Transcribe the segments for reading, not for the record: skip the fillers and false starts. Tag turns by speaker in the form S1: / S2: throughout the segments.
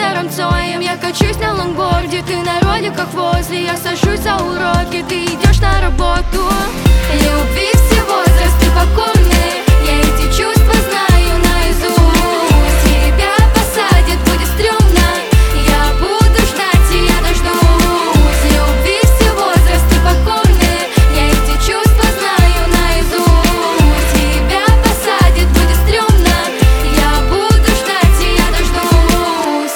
S1: серым Цоем. Я качусь на лонгборде, ты на роликах возле. Я сажусь за уроки, ты идешь на работу. Любви все возрасты покорны, я эти чувства знаю наизусть. Тебя посадят, будет стрёмно, я буду ждать и я дождусь. Любви все возрасты покорны, я эти чувства знаю наизусть. Тебя посадят, будет стрёмно, я буду ждать и я дождусь.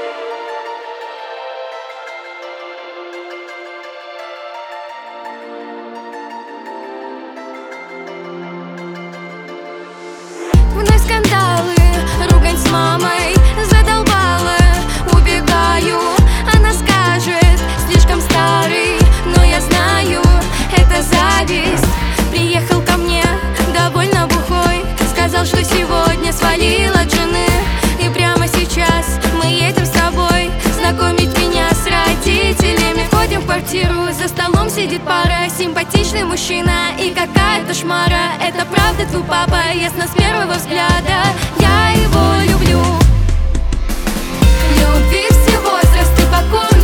S1: Вновь скандалы, ругань с мамой задолбала, убегаю. Она скажет, слишком старый, но я знаю, это зависть. Приехал ко мне довольно бухой, сказал, что сегодня свалил от жены. И прямо сейчас мы едем с тобой знакомить меня с родителями. Входим в квартиру, за столом сидит пара, симпатичный мужчина и какая-то шмара. Это правда твой папа, ясно с первого взгляда, я его люблю. Любви все возрасты покорны.